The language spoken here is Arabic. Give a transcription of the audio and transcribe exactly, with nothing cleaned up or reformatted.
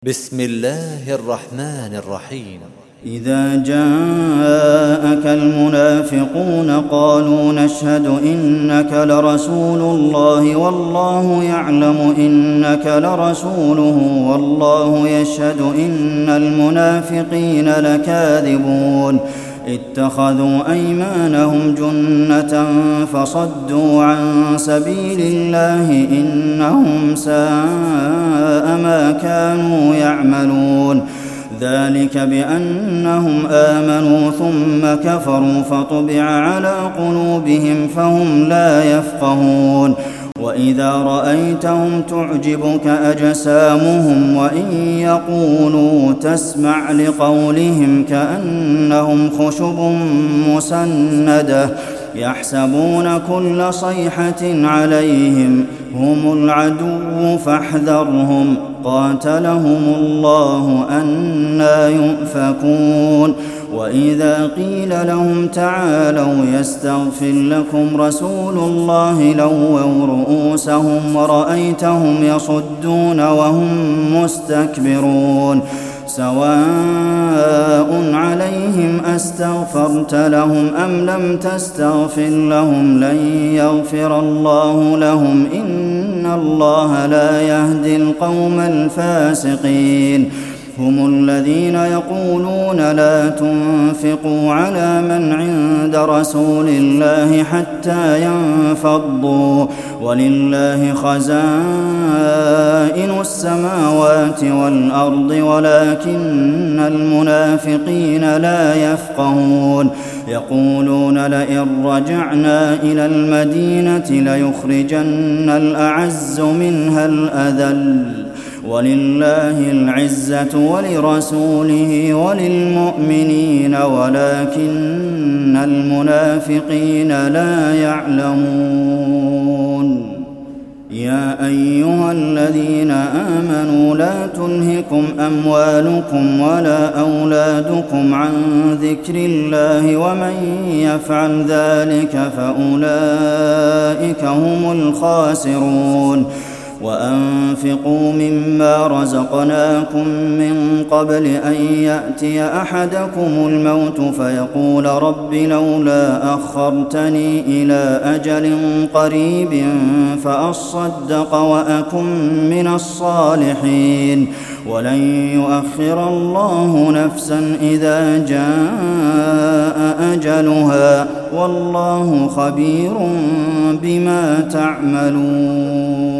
بسم الله الرحمن الرحيم. إذا جاءك المنافقون قالوا نشهد إنك لرسول الله والله يعلم إنك لرسوله والله يشهد إن المنافقين لكاذبون اتخذوا أيمانهم جنة فصدوا عن سبيل الله إنهم ساء ما كانوا يعملون ذلك بأنهم آمنوا ثم كفروا فطبع على قلوبهم فهم لا يفقهون وإذا رأيتهم تعجبك أجسامهم وإن يقولوا تسمع لقولهم كأنهم خشب مسندة يحسبون كل صيحة عليهم هم العدو فاحذرهم قاتلهم الله أنى يؤفكون وإذا قيل لهم تعالوا يستغفر لكم رسول الله لووا رؤوسهم ورأيتهم يصدون وهم مستكبرون سواء عليهم أستغفرت لهم أم لم تستغفر لهم لن يغفر الله لهم إن الله لا يهدي القوم الفاسقين هم الذين يقولون لا تنفقوا على من عند رسول الله حتى ينفضوا ولله خزائن السماوات والأرض ولكن المنافقين لا يفقهون يقولون لئن رجعنا إلى المدينة ليخرجن الأعز منها الأذل ولله العزة ولرسوله وللمؤمنين ولكن المنافقين لا يعلمون يا أيها الذين آمنوا لا تلهكم أموالكم ولا أولادكم عن ذكر الله ومن يفعل ذلك فأولئك هم الخاسرون وأنفقوا مما رزقناكم من قبل أن يأتي أحدكم الموت فيقول رب لولا أخرتني إلى أجل قريب فأصدق وأكن من الصالحين ولن يؤخر الله نفسا إذا جاء أجلها والله خبير بما تعملون.